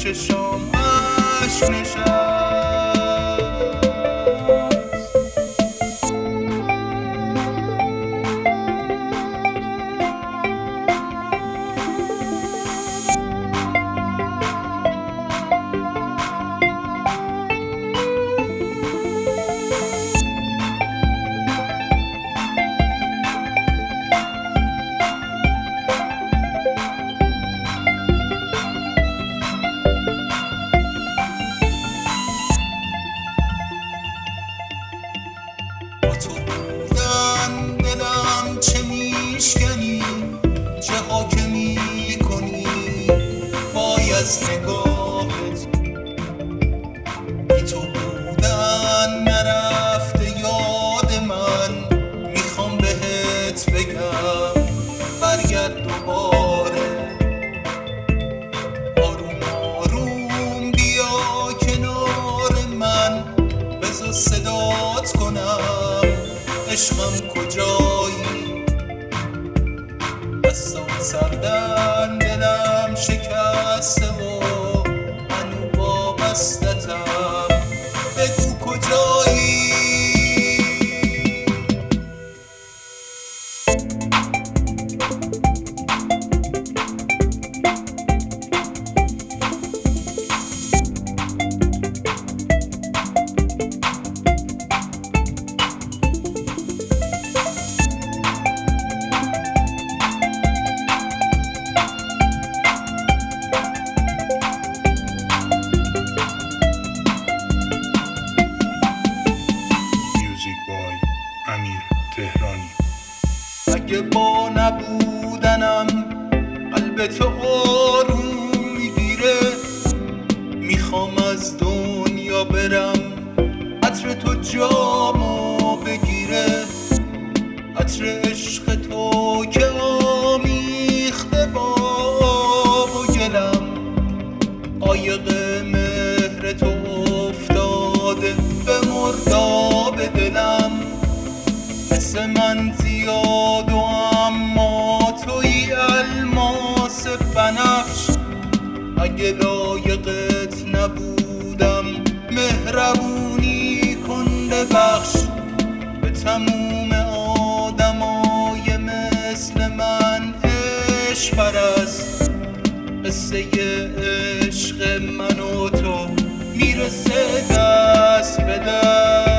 چشامش نشست. تو بودن دلم چه میشکنی، چه حاکمی کنی وای از نگاهت. بی تو بودن نرفته یاد من، میخوام بهت بگم برگرد دوباره. آروم آروم بیا کنار من، بذار صدات کنم عشقم کجایی. دستام سردن دلم شکسته و هنو وابستتم، بگو کجایی. امیر تهرانی. اگه با نبودنم قلبت آروم میگیره، میخوام از دنیا برم عطر تو جامو بگیره. عطر عشق تو که آمیخته با آب و گلم، عایق مهر تو افتاده به مرداب دلم. حس من زیاد و اما توی الماس بنفش، اگه لایقت نبودم مهربونی کن ببخش. به تموم آدمای مثل من عشق پرست، قصه عشق من و تو میرسه دست به دست.